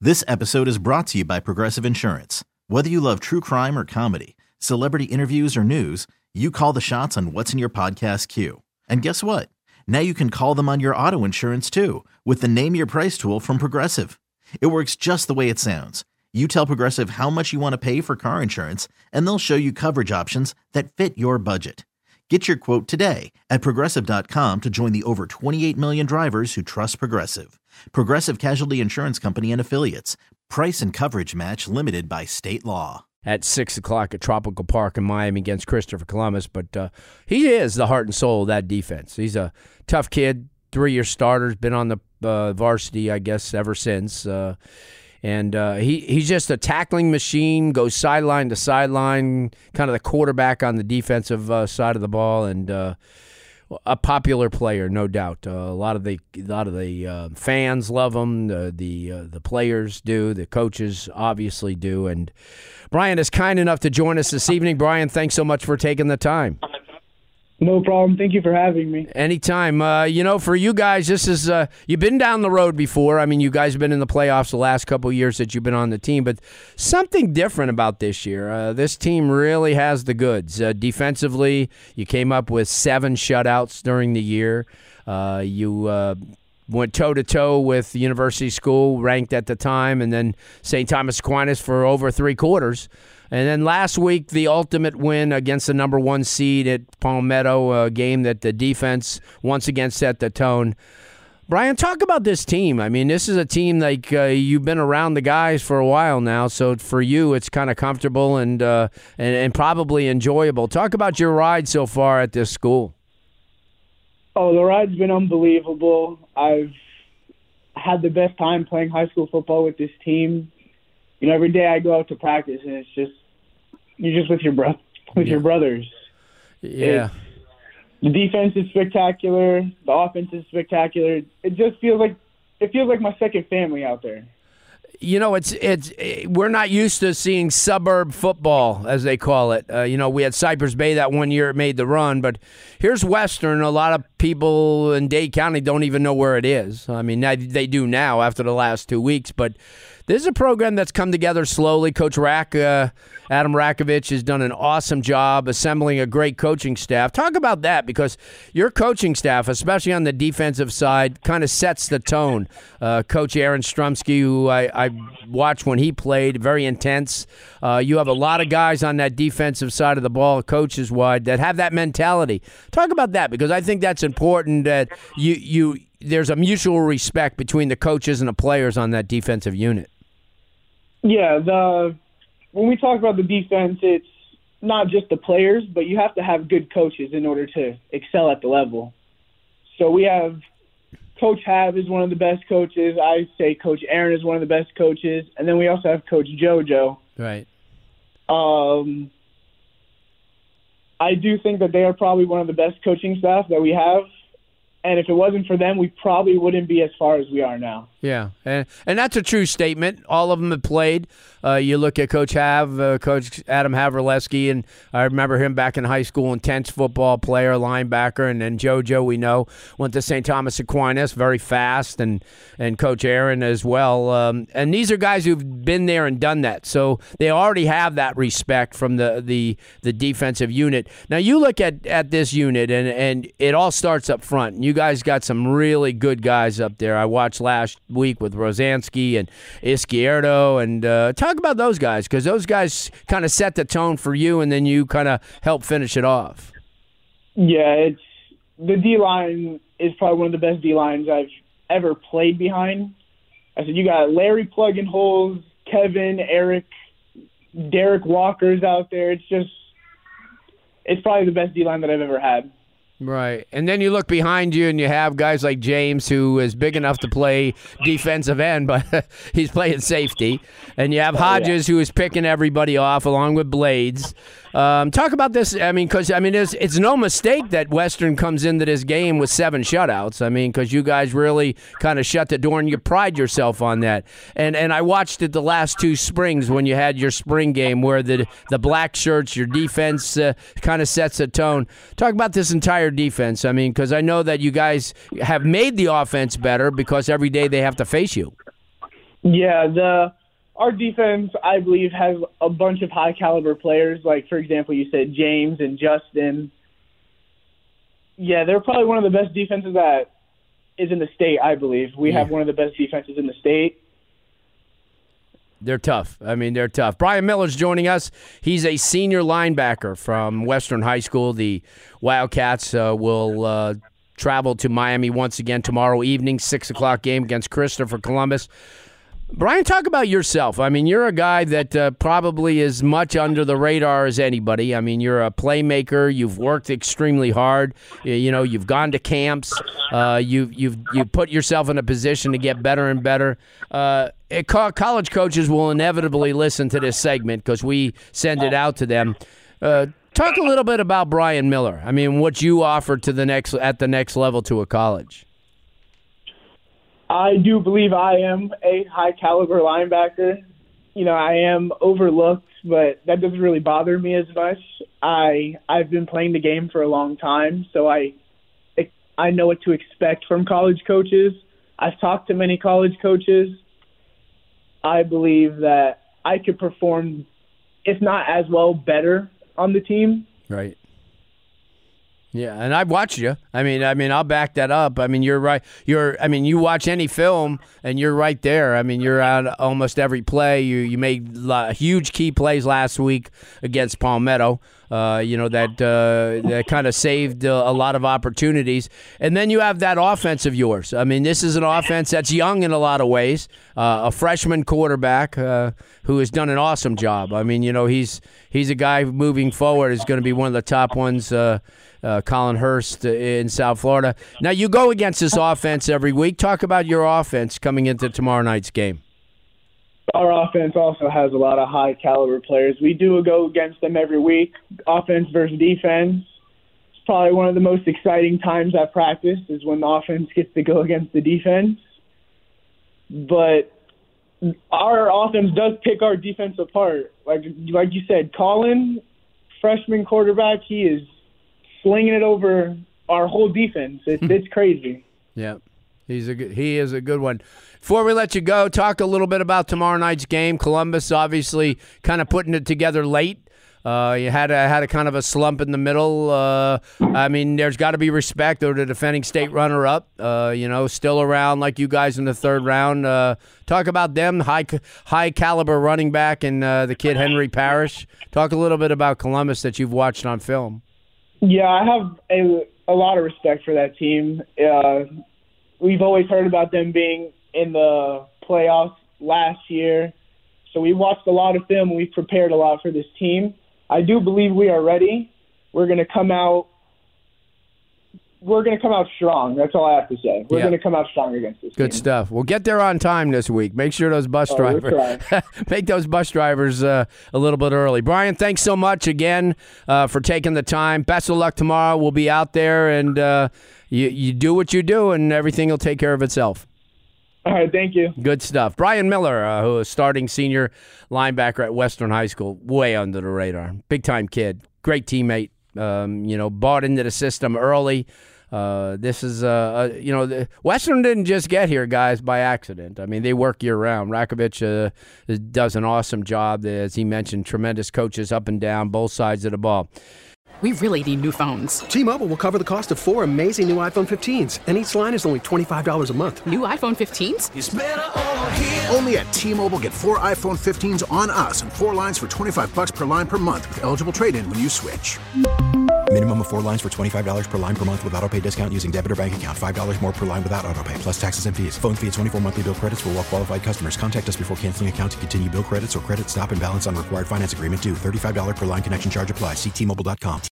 This episode is brought to you by Progressive Insurance. Whether you love true crime or comedy, celebrity interviews or news, you call the shots on what's in your podcast queue. And guess what? Now you can call them on your auto insurance too with the Name Your Price tool from Progressive. It works just the way it sounds. You tell Progressive how much you want to pay for car insurance, and they'll show you coverage options that fit your budget. Get your quote today at Progressive.com to join the over 28 million drivers who trust Progressive. Progressive Casualty Insurance Company and Affiliates. Price and coverage match limited by state law. At 6 o'clock at Tropical Park in Miami against Christopher Columbus, but he is the heart and soul of that defense. He's a tough kid, 3-year starter, been on the varsity, I guess, ever since. And he's just a tackling machine, goes sideline to sideline, kind of the quarterback on the defensive side of the ball, and a popular player, no doubt. A lot of the fans love him. The players do. The coaches obviously do. And Brian is kind enough to join us this evening. Brian, thanks so much for taking the time. No problem. Thank you for having me. Anytime. For you guys, this is you've been down the road before. I mean, you guys have been in the playoffs the last couple of years that you've been on the team, but something different about this year. This team really has the goods. Defensively, you came up with 7 shutouts during the year. You went toe-to-toe with University School, ranked at the time, and then St. Thomas Aquinas for over 3 quarters. And then last week, the ultimate win against the number 1 seed at Palmetto, a game that the defense once again set the tone. Brian, talk about this team. I mean, this is a team like you've been around the guys for a while now, so for you it's kind of comfortable and probably enjoyable. Talk about your ride so far at this school. Oh, the ride's been unbelievable. I've had the best time playing high school football with this team. You know, every day I go out to practice, and it's just you're just with your your brothers. Yeah. The defense is spectacular. The offense is spectacular. It just feels like my second family out there. You know, we're not used to seeing suburb football, as they call it. We had Cypress Bay that one year it made the run, but here's Western. A lot of people in Dade County don't even know where it is. I mean, they do now after the last 2 weeks, but this is a program that's come together slowly. Coach Adam Rakovich has done an awesome job assembling a great coaching staff. Talk about that, because your coaching staff, especially on the defensive side, kind of sets the tone. Coach Aaron Strumsky, who I watched when he played, very intense. You have a lot of guys on that defensive side of the ball, coaches-wide, that have that mentality. Talk about that, because I think that's important that there's a mutual respect between the coaches and the players on that defensive unit. Yeah, when we talk about the defense, it's not just the players, but you have to have good coaches in order to excel at the level. So we have Coach Hav is one of the best coaches. I say Coach Aaron is one of the best coaches. And then we also have Coach JoJo. Right. I do think that they are probably one of the best coaching staff that we have. And if it wasn't for them, we probably wouldn't be as far as we are now. Yeah, and that's a true statement. All of them have played. You look at Coach Hav, Coach Adam Havrilesky, and I remember him back in high school, intense football player, linebacker, and then JoJo, we know, went to St. Thomas Aquinas, very fast, and Coach Aaron as well. And these are guys who've been there and done that, so they already have that respect from the defensive unit. Now, you look at this unit, and it all starts up front. You guys got some really good guys up there. I watched last week with Rosansky and Izquierdo, and talk about those guys, because those guys kind of set the tone for you, and then you kind of help finish it off. Yeah, the D-line is probably one of the best D-lines I've ever played behind. I said you got Larry plugging holes, Kevin, Eric, Derek Walker's out there. It's probably the best D-line that I've ever had. Right. And then you look behind you and you have guys like James, who is big enough to play defensive end, but he's playing safety. And you have Hodges, who is picking everybody off along with Blades. Talk about this. I mean, because it's no mistake that Western comes into this game with 7 shutouts. I mean, because you guys really kind of shut the door and you pride yourself on that. And I watched it the last 2 springs when you had your spring game where the black shirts, your defense kind of sets a tone. Talk about this entire defense. I mean, because I know that you guys have made the offense better because every day they have to face you. Yeah, our defense, I believe, has a bunch of high-caliber players. Like, for example, you said James and Justin. Yeah, they're probably one of the best defenses that is in the state, I believe. We have one of the best defenses in the state. They're tough. I mean, they're tough. Brian Miller's joining us. He's a senior linebacker from Western High School. The Wildcats will travel to Miami once again tomorrow evening, 6 o'clock game against Christopher Columbus. Brian, talk about yourself. I mean, you're a guy that probably is much under the radar as anybody. I mean, you're a playmaker. You've worked extremely hard. You know, you've gone to camps. You've put yourself in a position to get better and better. College coaches will inevitably listen to this segment because we send it out to them. Talk a little bit about Brian Miller. I mean, what you offer to at the next level to a college. I do believe I am a high-caliber linebacker. You know, I am overlooked, but that doesn't really bother me as much. I've been playing the game for a long time, so I know what to expect from college coaches. I've talked to many college coaches. I believe that I could perform, if not as well, better on the team. Right. Yeah, and I've watched you. I mean, I'll back that up. I mean, you're right. You watch any film, and you're right there. I mean, you're out almost every play. You made huge key plays last week against Palmetto. That kind of saved a lot of opportunities. And then you have that offense of yours. I mean, this is an offense that's young in a lot of ways. A freshman quarterback who has done an awesome job. I mean, you know, he's a guy moving forward is going to be one of the top ones. Colin Hurst in South Florida. Now, you go against this offense every week. Talk about your offense coming into tomorrow night's game. Our offense also has a lot of high-caliber players. We do go against them every week, offense versus defense. It's probably one of the most exciting times at practice is when the offense gets to go against the defense. But our offense does pick our defense apart. Like you said, Colin, freshman quarterback, he is slinging it over our whole defense. It's crazy. Yeah, he is a good one. Before we let you go, talk a little bit about tomorrow night's game. Columbus obviously kind of putting it together late. You had a kind of a slump in the middle. I mean, there's got to be respect. They're the defending state runner-up. Still around like you guys in the third round. Talk about them, high caliber running back, and the kid Henry Parrish. Talk a little bit about Columbus that you've watched on film. Yeah, I have a lot of respect for that team. We've always heard about them being in the playoffs last year. So we watched a lot of film and we've prepared a lot for this team. I do believe we are ready. We're going to come out strong. That's all I have to say. We're going to come out strong against this Good team. Stuff. We'll get there on time this week. Make sure those bus drivers make those bus drivers a little bit early. Brian, thanks so much again for taking the time. Best of luck tomorrow. We'll be out there, and you do what you do, and everything will take care of itself. All right, thank you. Good stuff. Brian Miller, who is starting senior linebacker at Western High School, way under the radar. Big-time kid. Great teammate. Bought into the system early. This is, Western didn't just get here, guys, by accident. I mean, they work year-round. Rakovich does an awesome job. As he mentioned, tremendous coaches up and down, both sides of the ball. We really need new phones. T-Mobile will cover the cost of 4 amazing new iPhone 15s, and each line is only $25 a month. New iPhone 15s? It's better over here. Only at T-Mobile, get 4 iPhone 15s on us and 4 lines for $25 per line per month with eligible trade-in when you switch. Minimum of 4 lines for $25 per line per month with autopay discount using debit or bank account. $5 more per line without autopay, plus taxes and fees. Phone fee at 24 monthly bill credits for well-qualified customers. Contact us before canceling account to continue bill credits or credit stop and balance on required finance agreement due. $35 per line connection charge applies. See T-Mobile.com.